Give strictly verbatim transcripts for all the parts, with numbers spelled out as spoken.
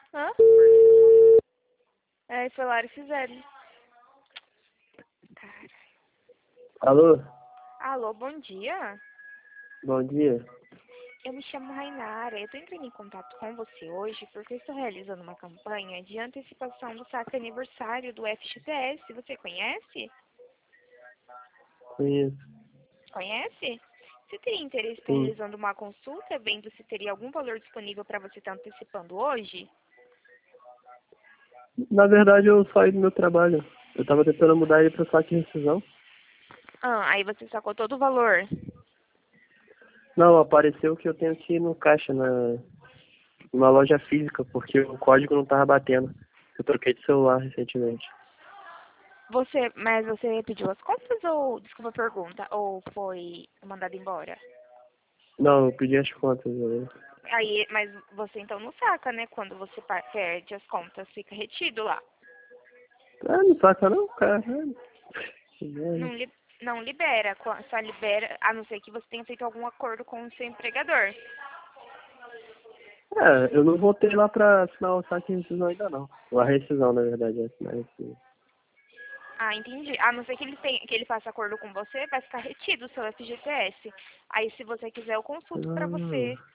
Hã? É, foi lá e fizeram. Cara. Alô? Alô, bom dia. Bom dia. Eu me chamo Rainara. Eu tô entrando em contato com você hoje porque eu estou realizando uma campanha de antecipação do saque aniversário do F G T S. Você conhece? Conheço. Conhece? Você teria interesse em estar Sim. realizando uma consulta, vendo se teria algum valor disponível para você estar antecipando hoje? Na verdade, eu saí do meu trabalho. Eu tava tentando mudar ele pro saque de rescisão. Ah, aí você sacou todo o valor. Não, apareceu que eu tenho que ir no caixa, na numa loja física, porque o código não tava batendo. Eu troquei de celular recentemente. Você, mas você pediu as contas ou, desculpa a pergunta, ou foi mandado embora? Não, eu pedi as contas. Eu... Aí, mas você então não saca, né? Quando você pa- perde as contas, fica retido lá. Ah, não saca não, cara. Não, li, não libera, qua- só libera, a não ser que você tenha feito algum acordo com o seu empregador. É, eu não voltei lá pra assinar o saque de rescisão ainda não. Ou a rescisão, na verdade, é assinar a rescisão. Ah, entendi. A não ser que ele, tenha, que ele faça acordo com você, vai ficar retido o seu F G T S. Aí, se você quiser, eu consulto pra você. Ah,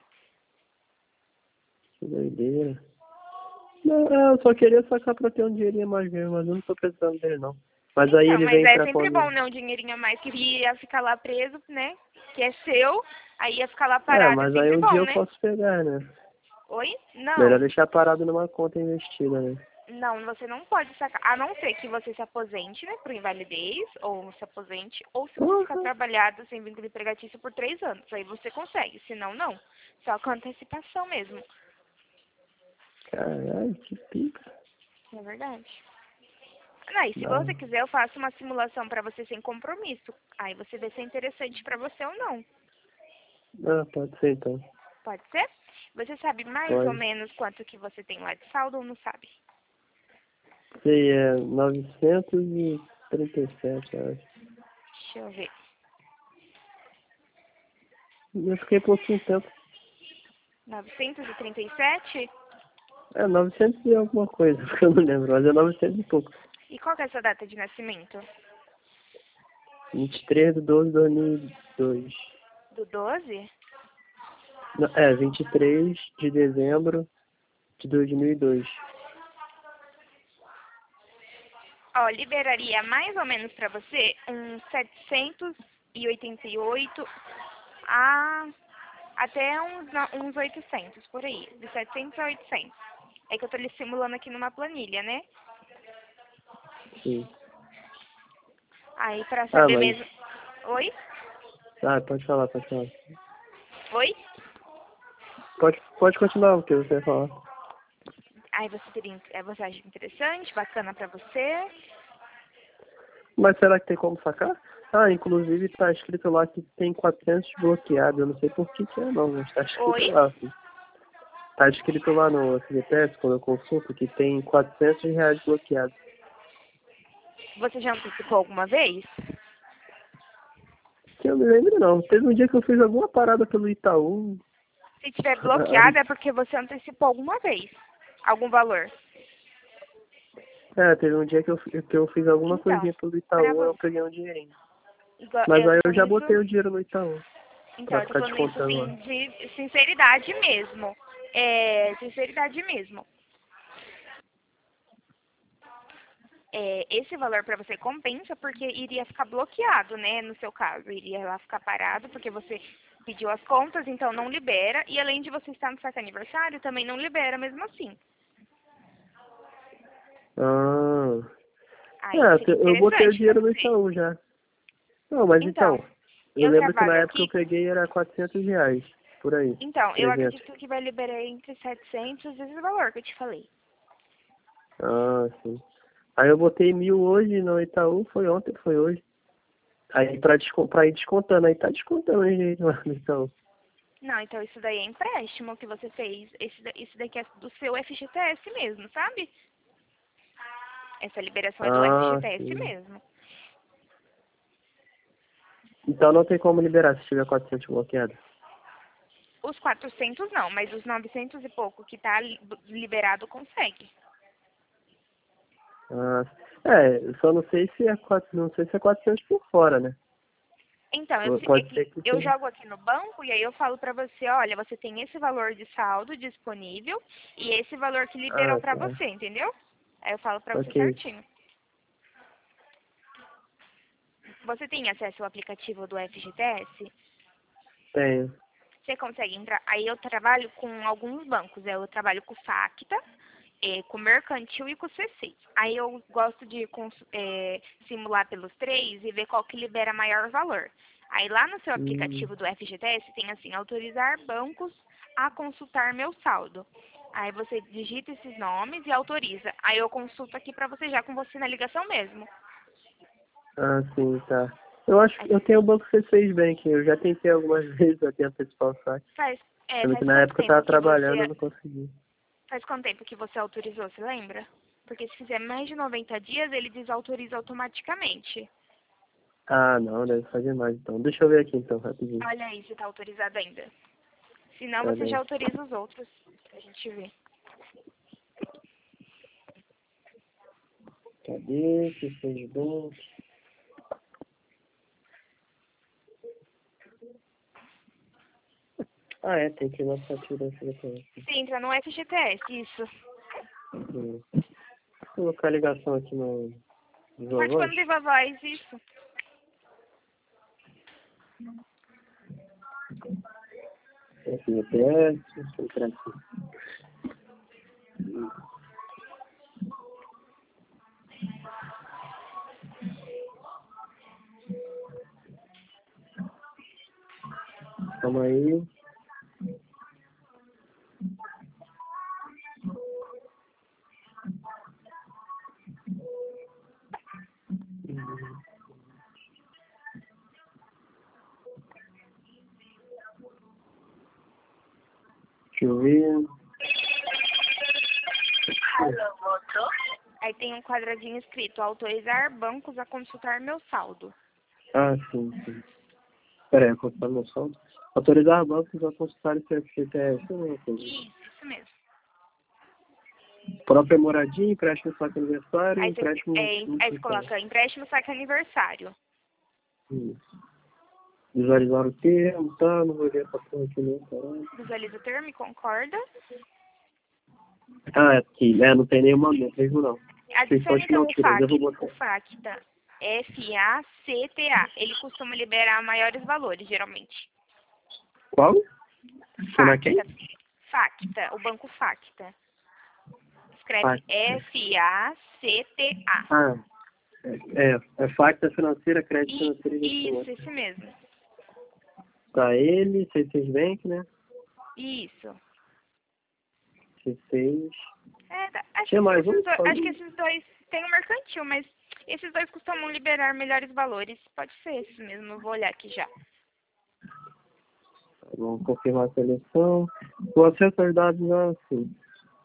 que doideira. Não, é, eu só queria sacar pra ter um dinheirinho a mais mesmo, mas eu não tô precisando dele não. Mas aí Então, ele mas vem é pra sempre quando... bom, né? Um dinheirinho a mais que ia ficar lá preso, né? Que é seu, aí ia ficar lá É, parado, é mas aí sempre um dia bom, eu né? posso pegar, né? Oi? Melhor Não. deixar parado numa conta investida, né? Não, você não pode sacar, a não ser que você se aposente, né, por invalidez, ou se aposente, ou se você ficar Porra, trabalhado sem vínculo empregatício por três anos. Aí você consegue, senão não. Só com antecipação mesmo. caralho, que pica. É verdade. Não, e se Dá. você quiser, eu faço uma simulação pra você sem compromisso. Aí você vê se é interessante pra você ou não. Ah, pode ser então. Pode ser? Você sabe mais ou Pode. menos quanto que você tem lá de saldo ou não sabe? Sei, é novecentos e trinta e sete, eu acho. Deixa eu ver. Eu fiquei pouquinho tempo. novecentos e trinta e sete? É, novecentos e alguma coisa, porque eu não lembro, mas é novecentos e pouco. E qual que é a sua data de nascimento? vinte e três de doze de dois mil e dois. Do doze? Não, é, vinte e três de dezembro de dois mil e dois. Ó, liberaria mais ou menos pra você uns setecentos e oitenta e oito a até uns, no- uns oitocentos, por aí. De setecentos a oitocentos. É que eu tô lhe simulando aqui numa planilha, né? Sim. Aí pra Ah, saber mas... mesmo... Oi? Ah, pode falar, pode falar. Oi? Pode, pode continuar o que você vai falar. Aí você teria... é, você acha interessante, bacana pra você? Mas será que tem como sacar? Ah, inclusive tá escrito lá que tem quatrocentos bloqueados. Eu não sei por que que é não, mas tá escrito Oi? lá. Assim. Tá escrito lá no F G T S, quando eu consulto, que tem quatrocentos reais bloqueados. Você já antecipou alguma vez? Que eu me lembro não. Teve um dia que eu fiz alguma parada pelo Itaú. Se tiver Aí, bloqueado é porque você antecipou alguma vez. Algum valor. é, teve um dia que eu, fi- que eu fiz alguma Então, coisinha pelo pra Itaú, eu você... peguei um dinheirinho. Igual, Mas eu aí tô eu falando já botei isso... o dinheiro no Itaú, Então, pra eu tô ficar falando isso descontando lá. assim, de sinceridade mesmo. É, sinceridade mesmo. É, esse valor para você compensa porque iria ficar bloqueado, né? No seu caso, iria lá ficar parado porque você pediu as contas, então não libera. E além de você estar no saque aniversário, também não libera mesmo assim. Ah, Aí é, seria te- eu botei o interessante para dinheiro no você. Itaú já. Não, mas Então, então, eu eu lembro que na trabalho época eu aqui. peguei era quatrocentos reais, por aí, Então, eu trezentos. acredito que vai liberar entre setecentos esse valor que eu te falei. Ah, sim. Aí eu botei mil hoje no Itaú, foi ontem, foi hoje. Aí pra, desco pra ir descontando, aí tá descontando aí gente, lá no Itaú. Não, então isso daí é empréstimo que você fez. Esse, da- isso daqui é do seu F G T S mesmo, sabe? Essa liberação é do Ah, F G T S sim. mesmo. Então não tem como liberar se tiver quatrocentos bloqueado. Os quatrocentos não, mas os novecentos e pouco que tá li- liberado consegue. Ah, é, eu só não sei se é quatro, não sei se é quatrocentos por fora, né? Então, eu, Ou se- é pode que ser que eu seja. jogo aqui no banco e aí eu falo pra você, olha, você tem esse valor de saldo disponível e esse valor que liberou Ah, pra tá. você, entendeu? Aí eu falo pra você Ok. certinho. Você tem acesso ao aplicativo do F G T S? Tenho. Você consegue entrar. Aí eu trabalho com alguns bancos. Eu trabalho com o Facta, eh, com o Mercantil e com o C seis. Aí eu gosto de cons- eh, simular pelos três e ver qual que libera maior valor. Aí lá no seu Hum, aplicativo do F G T S tem assim, autorizar bancos a consultar meu saldo. Aí você digita esses nomes e autoriza. Aí eu consulto aqui pra você já com você na ligação mesmo. ah, sim, tá. Eu acho que Aí eu tenho o Banco C seis Bank, eu já tentei algumas vezes até antecipar o saque. faz, é, Sendo que faz na quanto época eu tava tempo que trabalhando, eu você não consegui. Faz quanto tempo que você autorizou, você lembra? Porque se fizer mais de noventa dias, ele desautoriza automaticamente. Ah, não, deve fazer mais então. Deixa eu ver aqui então, rapidinho. Olha aí se tá autorizado ainda. Se não, Tá você já bem. autoriza os outros, pra gente ver. Cadê? C seis Bank. Ah, é, tem que ir na fatura F G T S. Você entra no F G T S, isso. Hum. Vou colocar a ligação aqui no Viva Pode pôr Voz. no Viva Voz, isso. F G T S, deixa eu entrar aqui. Calma aí. Deixa eu ver. Aí tem um quadradinho escrito, autorizar bancos a consultar meu saldo. Ah, sim, sim. Pera aí, consultar meu saldo. Autorizar bancos a consultar o F G T S. Isso é a mesma coisa. Isso, isso mesmo. Própria moradia, empréstimo saque aniversário, Aí você, empréstimo é, aí você multiplicar. coloca empréstimo saque aniversário. Isso. Visualizar o termo, tá? Não vou ler essa porra aqui não, caralho. Visualiza o termo e concorda. Ah, é aqui. É, não tem nenhuma mesmo não. Vocês são Adicione então o assinaturas, eu vou FAC, botar. o FACTA, F A C T A. Ele costuma liberar maiores valores, geralmente. Qual? Chama quem? FACTA, FACTA, o banco FACTA. Escreve Facta. F A C T A. Ah, é, é Facta Financeira, Crédito E, Financeiro e isso, Investimento. esse mesmo. Tá ele, C seis Bank, né? Isso. C seis. É, tá, acho, Tinha que mais um esses que dois, falou? acho que esses dois tem o mercantil, mas esses dois costumam liberar melhores valores. Pode ser esses mesmo, eu vou olhar aqui já. Vamos confirmar a seleção. O acesso aos dados é assim.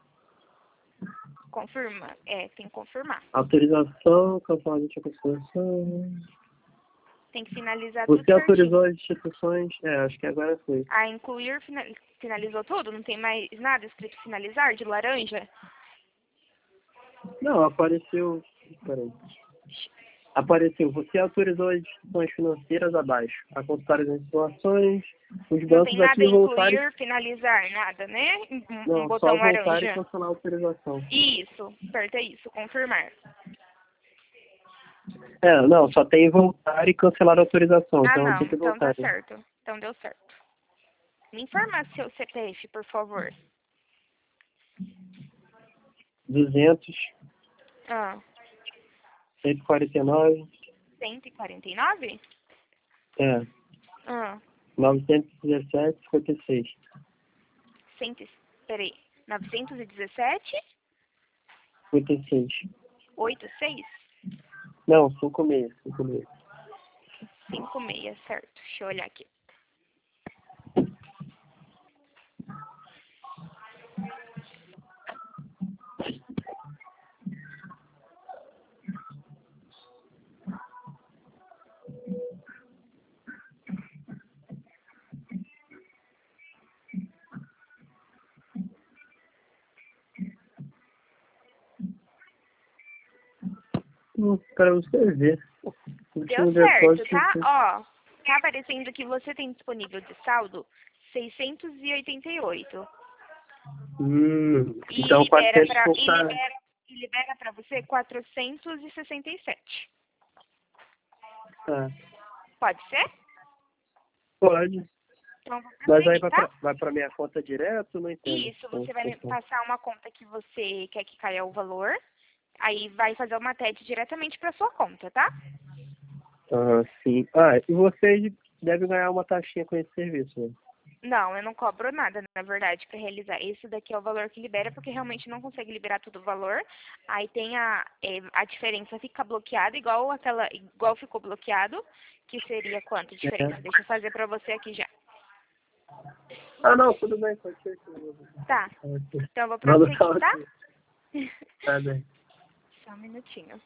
Confirma? É, tem que confirmar. Autorização, cancelamento de consideração. Tem que finalizar tudo Você certinho. autorizou as instituições. É, acho que agora foi. A incluir fina- finalizou tudo? Não tem mais nada escrito finalizar de laranja? Não, apareceu. Peraí. Apareceu. Você autorizou as instituições financeiras abaixo a consultar as informações. Os Não tem bancos nada aqui voltarem. incluir, finalizar, nada, né? Um, um Não, botão só voltar e laranja. cancelar a autorização. Isso, aperta isso, confirmar. É, não, só tem voltar e cancelar a autorização. Ah, Então tem não, que então tá voltar. certo. Então deu certo. Me informa seu C P F, por favor. duzentos, Ah, cento e quarenta e nove. cento e quarenta e nove? É, Ah, novecentos e dezessete, cinquenta e seis. cem, peraí, novecentos e dezessete, cinquenta e seis. oitenta e seis, Não, cinco meses, cinco meses. cinquenta e seis, certo. Deixa eu olhar aqui. Hum, Pra você ver. O último Deu certo, depósito tá? foi- Ó, tá aparecendo que você tem disponível de saldo seiscentos e oitenta e oito. Hum, E então libera quatrocentos e pra, pouco e tá... libera, e libera pra você quatrocentos e sessenta e sete. tá. Pode ser? Pode. Então vou Mas aí prosseguir, vai tá? pra, vai pra minha conta direto? Não entendo. Isso, Como você vai me funciona. passar uma conta que você quer que caia o valor. Aí vai fazer uma T E D diretamente pra sua conta, tá? Ah, sim. Ah, e vocês devem ganhar uma taxinha com esse serviço, né? Não, eu não cobro nada, na verdade, para realizar. Esse daqui é o valor que libera, porque realmente não consegue liberar todo o valor. Aí tem a, é, a diferença fica bloqueada, igual aquela, igual ficou bloqueado, que seria quanto a diferença? É. Deixa eu fazer para você aqui já. Ah, não, tudo bem, pode ser. Tá, Pode ser. então eu vou Vamos prosseguir, tá? aqui. Tá bem. Só um minutinho.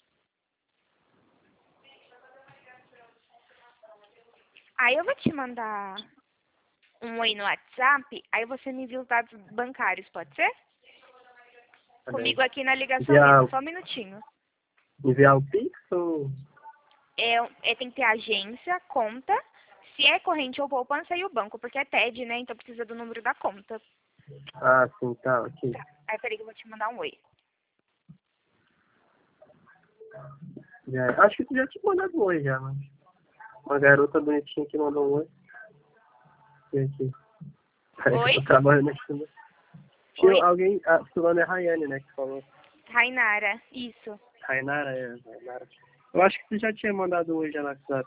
Aí eu vou te mandar um oi no WhatsApp, aí você me envia os dados bancários, pode ser? Tá bem. Comigo aqui na ligação Enviar, mesmo, só um minutinho. enviar o Pix ou... É, é, tem que ter agência, conta, se é corrente ou poupança e o banco, porque é T E D, né? Então precisa do número da conta. Ah, sim, tá, ok. Tá. Aí peraí que eu vou te mandar um oi. Já, acho que tu já tinha mandado um oi já, mas... Uma garota bonitinha que mandou um oi. E aqui. Peraí que Oi? eu tô trabalhando aqui, né? Oi? Tinha alguém... Ah, seu nome é Rayane, né, que falou. Rainara, isso. Rainara, é, Rainara. Eu acho que tu já tinha mandado um oi já no WhatsApp.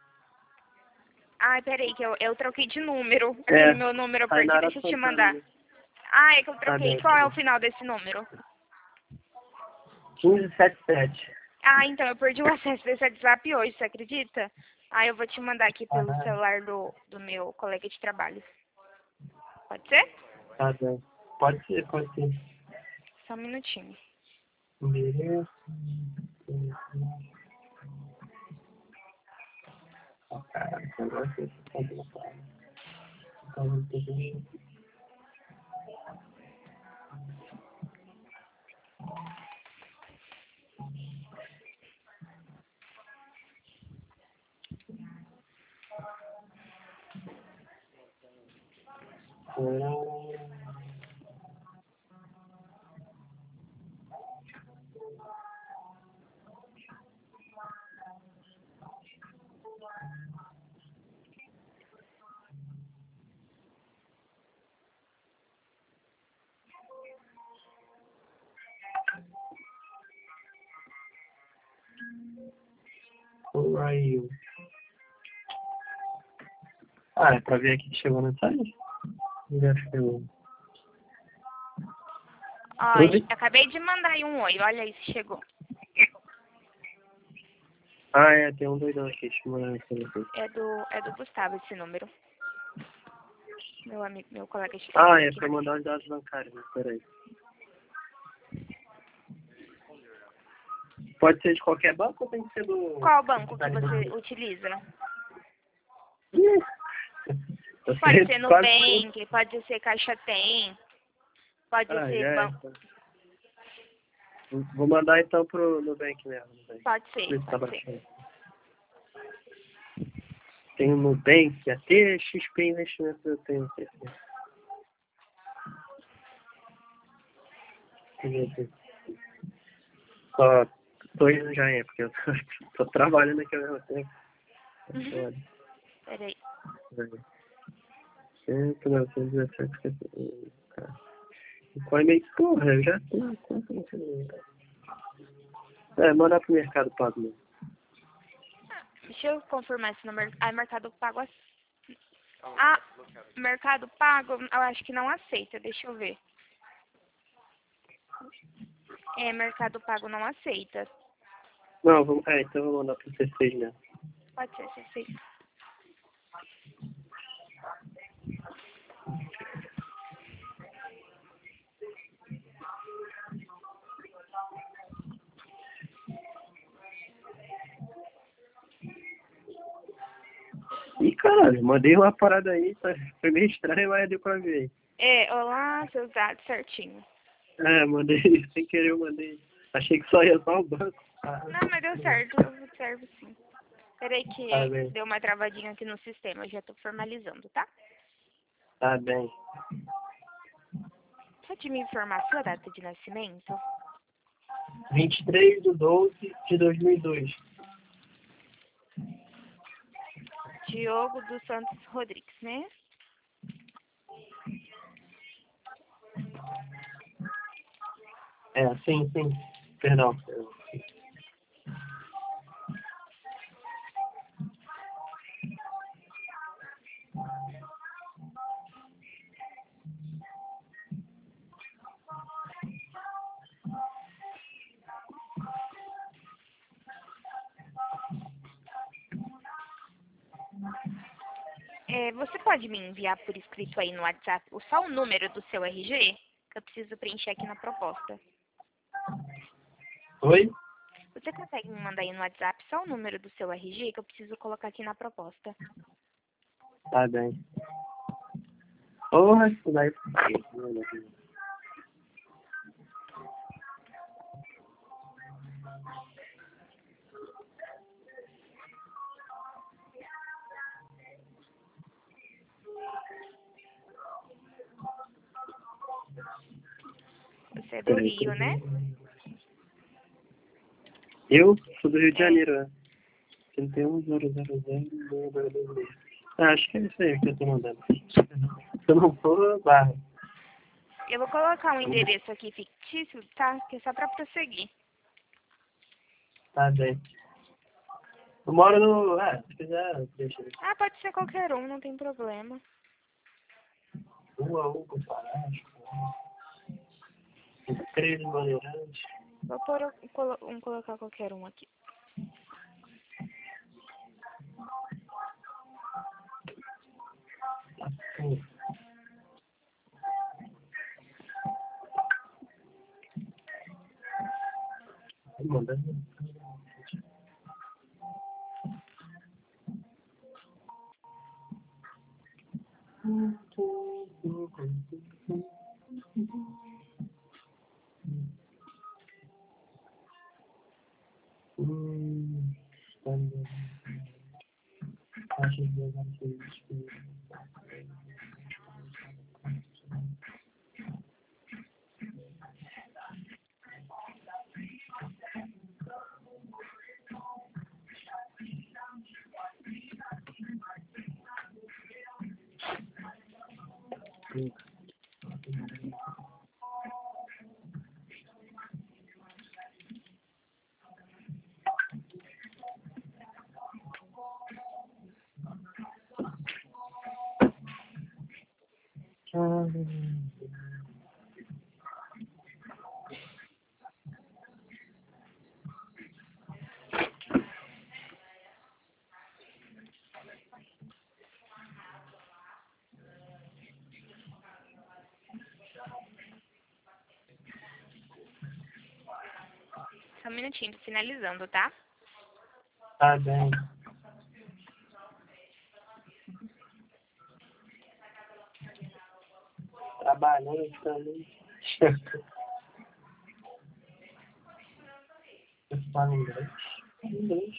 Ai, peraí que eu, eu troquei de número. É, Aquele meu número eu perdi, Rainara deixa eu te Santana. mandar. Né? Ah, é que eu Tá troquei. bem, Qual tá é o bem. final desse número? quinze setenta e sete. Ah, então eu perdi o acesso desse WhatsApp hoje, você acredita? Ah, eu vou te mandar aqui pelo celular do, do meu colega de trabalho. Pode ser? Tá bem. Pode ser, pode ser. Só um minutinho. Beleza. Ah, cara, esse negócio é complicado. Então, vamos ter que... Who are you? Ah, é pra ver aqui que chegou a mensagem? Já chegou. Ó, Oi? acabei de mandar aí um oi, olha aí se chegou. Ah, é, tem um doidão aqui, deixa eu mandar mensagem aqui. É do, é do Gustavo esse número. Meu amigo, meu colega de Ah, trabalho é aqui. pra mandar os dados bancários, né? Peraí. Pode ser de qualquer banco ou tem que ser do... Qual banco que você utiliza? Ih, eu Pode sei ser quase tudo. Nubank, pode ser Caixa Tem, pode Ah, ser já é. banco. Então. Vou mandar então pro Nubank mesmo. Nubank. Pode ser, Deixa eu ver se tá pode ser. baixando. Tem o Nubank, até X P Investimentos eu tenho. Não sei se é. Deixa eu ver aqui. Só tô indo já é, porque eu tô, tô trabalhando aqui ao mesmo tempo. Olha, Peraí. cento, novecentos e dezessete, cara. Qual e-mail? Porra, eu já tenho conta no celular. É, mandar pro Mercado Pago mesmo. Deixa eu confirmar esse número. Ah, Mercado Pago. ace- Ah, Mercado Pago, eu acho que não aceita. Deixa eu ver. É, Mercado Pago não aceita. Não, vamos, é, então eu vou mandar pro C seis mesmo. Pode ser, se aceita. Ih, caralho, mandei uma parada aí, tá? Foi meio estranho, mas deu pra ver. É, olá, seus dados certinho. É, mandei, sem querer eu mandei. Achei que só ia só o banco. Não, mas deu certo, serve sim. Peraí que Tá bem. deu uma travadinha aqui no sistema, eu já tô formalizando, tá? Tá bem. Pode me informar a sua data de nascimento? vinte e três de doze de dois mil e dois. Diogo dos Santos Rodrigues, né? É, sim, sim. Perdão. É, você pode me enviar por escrito aí no WhatsApp o só o número do seu R G? Que eu preciso preencher aqui na proposta. Oi? Você consegue me mandar aí no WhatsApp só o número do seu R G que eu preciso colocar aqui na proposta? Tá bem. Porra, isso daí. Você é do Rio, né? Eu sou do Rio de É. Janeiro, né? trinta e um zero zero zero. Ah, acho que é isso aí que eu tô mandando. Se eu não for, barra. Eu vou colocar um endereço aqui fictício, tá? Que é só pra prosseguir. Tá bem. Eu moro no. Ah, se quiser, deixa aí. Ah, pode ser qualquer um, não tem problema. Rua Hugo Palácio. Três Bandeirantes. Vou pôr um, colo- um colocar qualquer um aqui. Sim. Tá mandando. Hum, acho que eu não sei isso. Só um minutinho, tô finalizando, tá? Tá bem. Trabalhando também. Eu falo inglês. Inglês.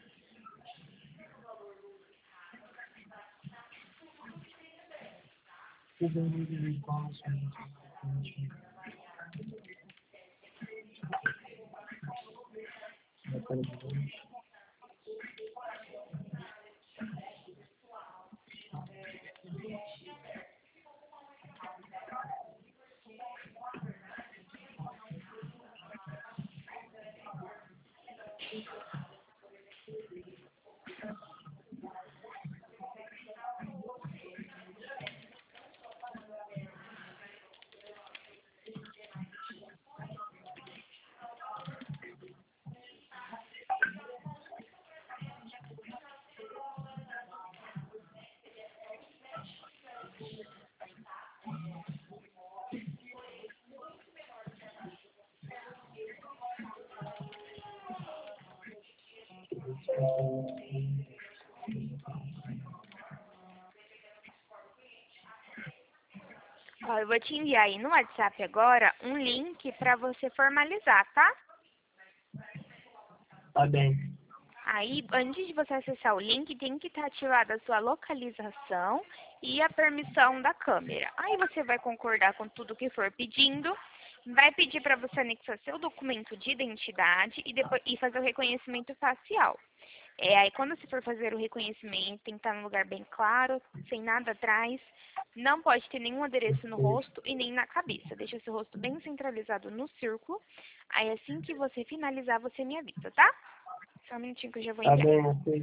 Ó, eu vou te enviar aí no WhatsApp agora um link pra você formalizar, tá? Tá bem. Aí, antes de você acessar o link, tem que estar ativada a sua localização e a permissão da câmera. Aí você vai concordar com tudo que for pedindo, vai pedir para você anexar seu documento de identidade e, depois, e fazer o reconhecimento facial. É, aí quando você for fazer o reconhecimento, tem que estar num lugar bem claro, sem nada atrás, não pode ter nenhum adereço no rosto e nem na cabeça. Deixa seu rosto bem centralizado no círculo. Aí assim que você finalizar, você me avisa, tá? Só um minutinho que eu já vou Tá enviar. bem, ok.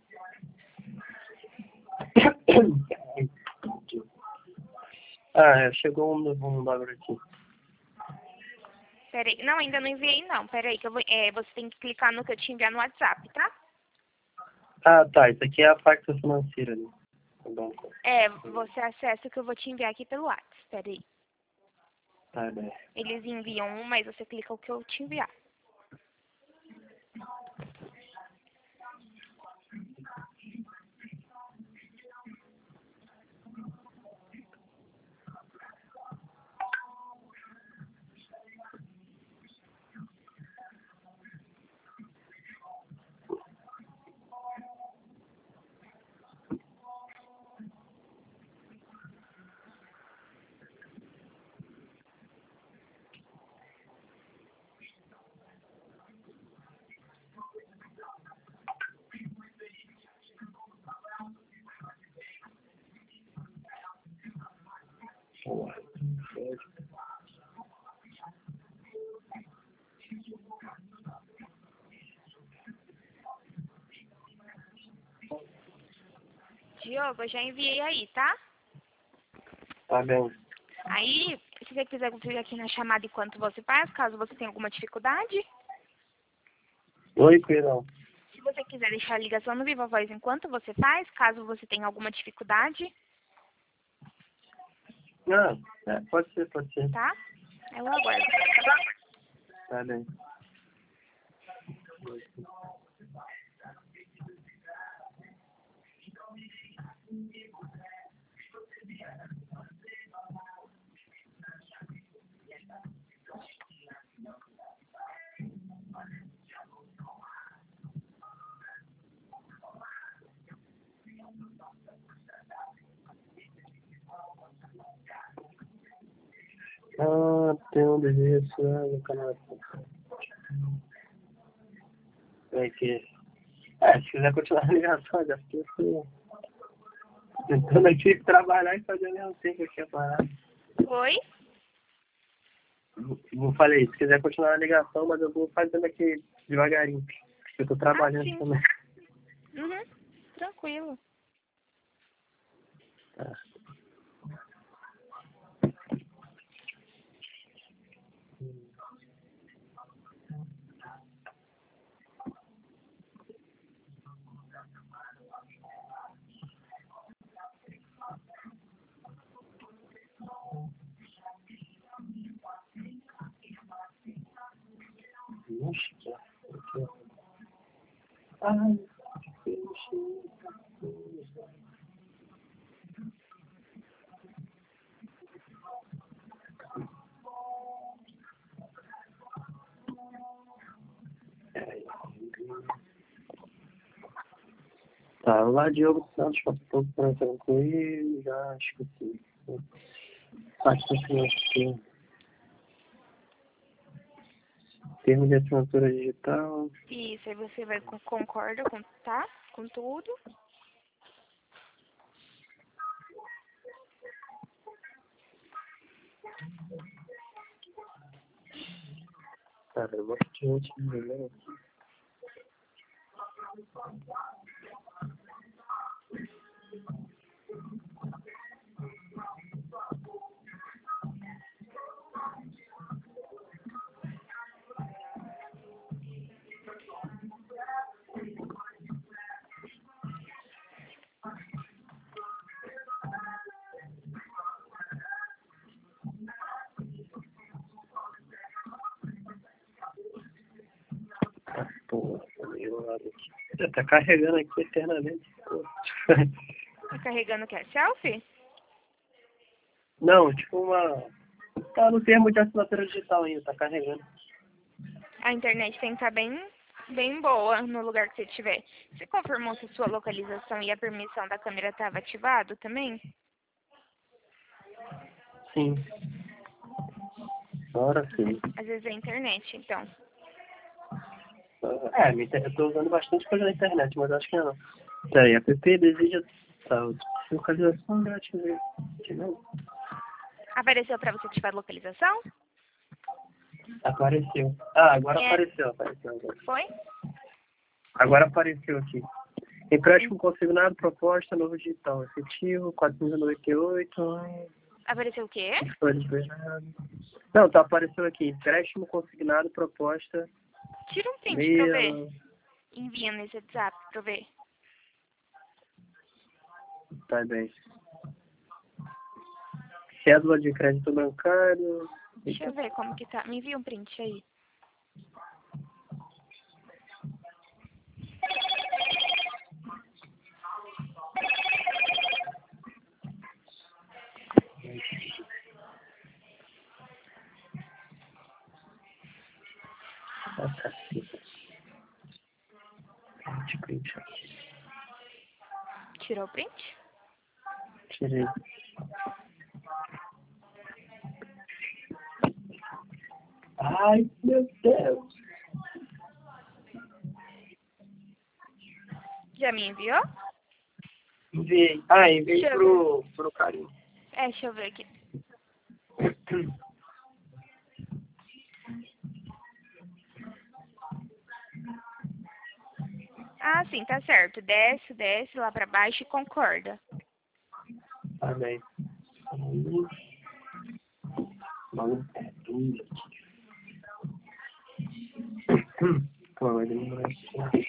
Ah, é, chegou um novo um bagulho aqui. Peraí, não, ainda não enviei não. Peraí, que eu vou, é, você tem que clicar no que eu te enviar no WhatsApp, tá? Ah, tá. Isso aqui é a pacta financeira, né? Do banco. É, você acessa o que eu vou te enviar aqui pelo WhatsApp. Peraí. Tá bem. Eles enviam um, mas você clica o que eu te enviar. Boa. Diogo, eu já enviei aí, tá? Tá bem. Aí, se você quiser conferir aqui na chamada enquanto você faz, caso você tenha alguma dificuldade. Oi, perdão. Se você quiser deixar a ligação no Viva Voz enquanto você faz, caso você tenha alguma dificuldade, Ah, é, pode ser, pode ser. tá? Eu aguardo. Tá bem. Ah, tem um endereço lá no canal. É que... É, se quiser continuar a ligação, já fiquei assim... Tentando aqui trabalhar e fazer ao mesmo tempo aqui a parada. Oi? Não falei, se quiser continuar a ligação, mas eu vou fazendo aqui devagarinho. Eu tô Ah, trabalhando sim. também. Uhum. Tranquilo. Tá. Ixi, que aqui, ó. Ai, ixi. Tá, lá Diogo Santos, passou por tranquilo, já esqueci. Pacto financeiro. Termo de assinatura digital. Isso, aí você vai com, concorda com, tá? Com tudo. Cara, eu gosto de gente né? Tá, pô, tá meio lado aqui. Já tá carregando aqui eternamente. Pô. Tá carregando o que? Selfie? Não, tipo uma... Tá no termo de assinatura digital ainda, tá carregando. A internet tem que estar bem bem boa no lugar que você estiver. Você confirmou se sua localização e a permissão da câmera estava ativado também? Sim. Agora sim. Às vezes é a internet, então. É, minha inter- eu tô usando bastante coisa na internet, mas acho que não. Peraí, app deseja tal. Localização grátis. De novo. Apareceu para você ativar a localização? Apareceu. Ah, agora É. apareceu, apareceu. Agora. Foi? Agora apareceu aqui. Empréstimo consignado, proposta, novo digital. Efetivo, quatrocentos e noventa e oito. Apareceu o quê? Foi liberado. Não, tá apareceu aqui. Empréstimo consignado, proposta. Tira um print pra eu ver. Meia. Envia nesse WhatsApp pra eu ver. Tá bem. Cédula de crédito bancário. Deixa eu ver como que tá. Me envia um print aí. Ah, caceta. Print, print aqui. Tirou o print? Tirei. Ai, meu Deus. Já me enviou? Enviei. Ah, enviei Deixa eu pro, pro carinho. É, deixa eu ver aqui. Ah, sim, tá certo. Desce, desce lá pra baixo e concorda. Tá bem. Mano, é tudo. Pô, vai demorar aqui.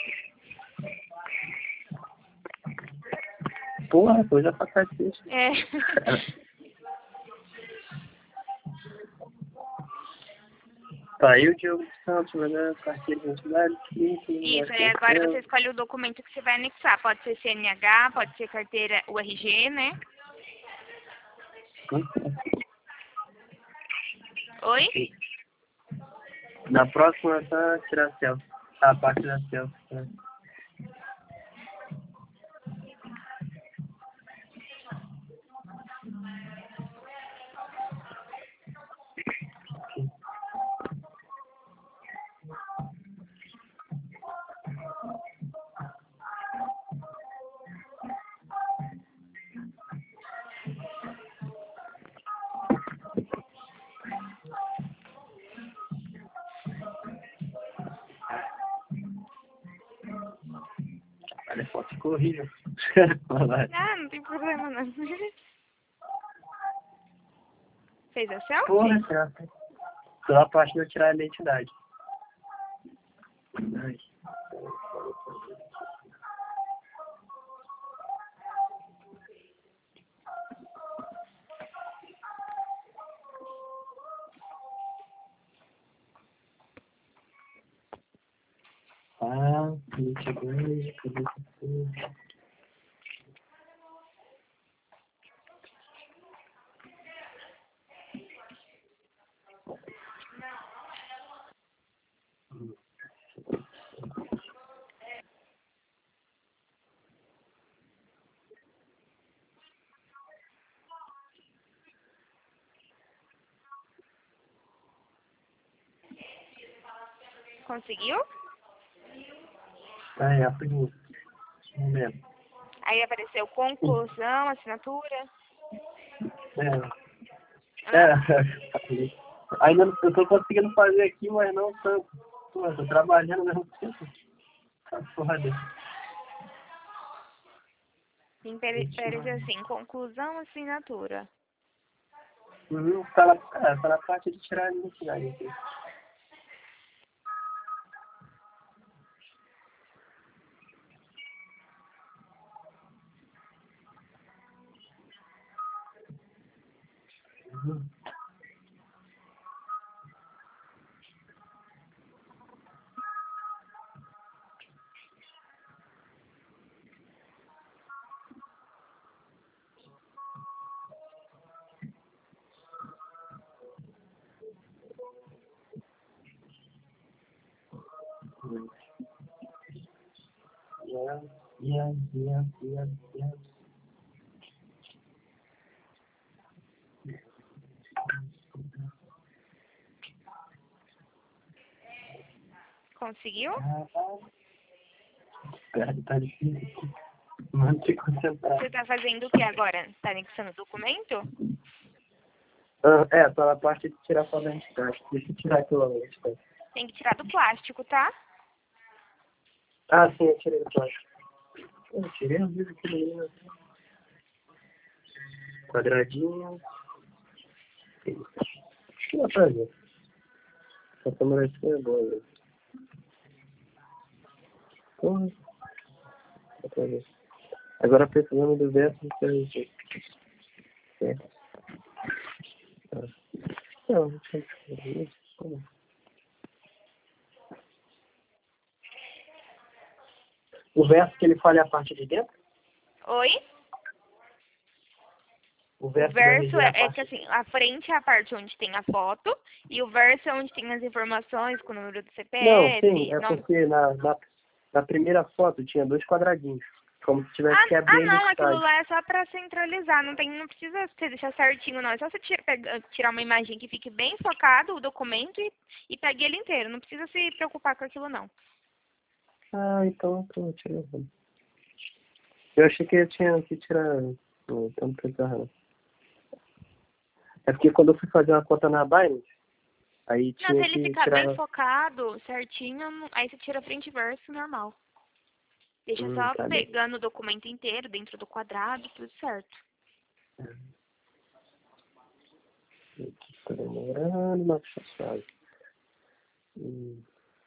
Porra, coisa pra cacete. É. Tá aí o Diogo dos Santos, né? Carteira de identidade, Isso, aí agora você escolhe o documento que você vai anexar. Pode ser C N H, pode ser carteira U R G, né? Oi? Na próxima é só tirar selfie. A parte da selfie. Né? Olha, a foto ficou horrível. Ah, não tem problema não. Fez a selfie? Porra, cara. Só a parte de eu tirar a identidade. Ai. Ah, gente grande, cabeça suja. Conseguiu? Ai, rapidinho. Um momento. Aí apareceu conclusão, assinatura. É. É. Ainda não, eu tô conseguindo fazer aqui, mas não tanto. Pô, eu tô trabalhando ao mesmo tempo. Tá foda. Sim, pare- parece assim, conclusão, assinatura. Uhum, tá, na, é, tá na parte de tirar a identidade aqui. Uhum. Yeah, yeah, yeah, yeah, yeah. Conseguiu? Cara, tá difícil. Mano, te concentrar. Você tá fazendo o que agora? Tá anexando o documento? Ah, é, tô na parte de tirar foto da identidade. Deixa eu tirar aquilo lá. Identidade. Tem que tirar do plástico, tá? Ah, sim, eu tirei do plástico. Eu tirei um vídeo aqui no meio. Quadradinho. Acho que dá pra ver. Essa câmera aqui é boa, né? Porra. Dá pra ver. Agora precisamos do verso do seu. É. Ah. Não, não sei isso. Como? O verso que ele fala é a parte de dentro? Oi? O O verso, verso é é, a é parte... que assim, a frente é a parte onde tem a foto e o verso é onde tem as informações com o número do Não, C P F. sim, é Não... porque na, na, na primeira foto tinha dois quadradinhos. Como se tivesse que Ah, abrir ah, a não, aquilo identidade. lá é só pra centralizar, não tem, não precisa você deixar certinho, não. É só você tira- pega- tirar uma imagem que fique bem focado, o documento, e, e pegue ele inteiro. Não precisa se preocupar com aquilo, não. Ah, então eu tirei. Eu achei que eu tinha que tirar. Não, então não precisava não. É porque quando eu fui fazer uma conta na Binance, aí Não, se tinha ele que ficar bem tirar. focado, certinho, não- aí você tira frente e verso normal. Deixa Hum, só tá bem. pegando o documento inteiro, dentro do quadrado, tudo certo. Tá demorando, mas tá suave. Hum.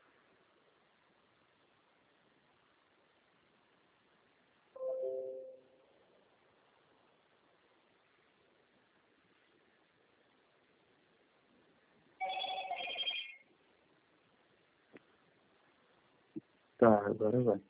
Tá, agora vai.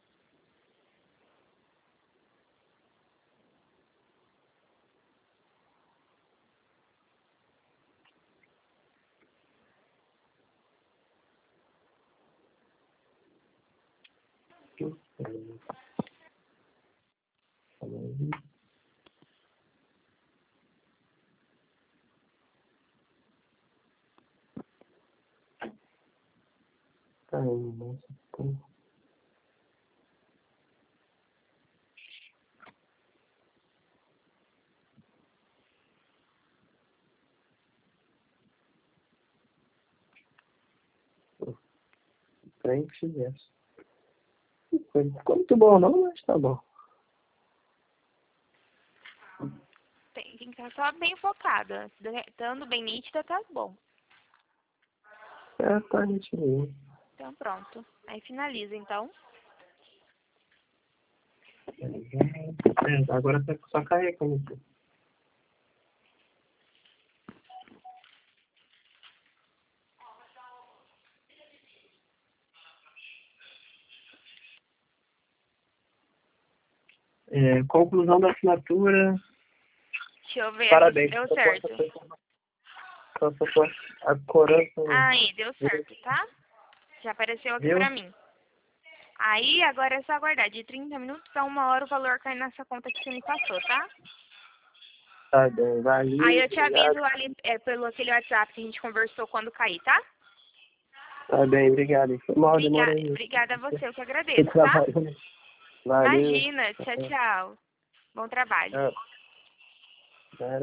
Tá indo, nossa. Tá. Frente e verso. Foi- Ficou muito bom não, mas tá bom. Tem, tem que estar só bem focada. Estando bem nítida, tá bom. É, tá nitidinho. Então pronto. Aí finaliza, então. É, agora tá só carregando. É, conclusão da assinatura. Deixa eu ver aqui se Parabéns. deu Só certo. só- só- só- A coroa. Aí, deu certo, tá? Já apareceu aqui Viu? pra mim. Aí, agora é só aguardar. De trinta minutos a uma hora o valor cai nessa conta que você me passou, tá? Tá bem, valeu. Aí eu te Obrigado. aviso ali é, pelo aquele WhatsApp que a gente conversou quando cair, tá? Tá bem, obrigado. Foi mal, Obrigada, demorei. obrigada a você, eu que Tô agradeço, tá? trabalhando. Valeu. Imagina. Tchau, tchau. Bom trabalho. Tchau. Tchau.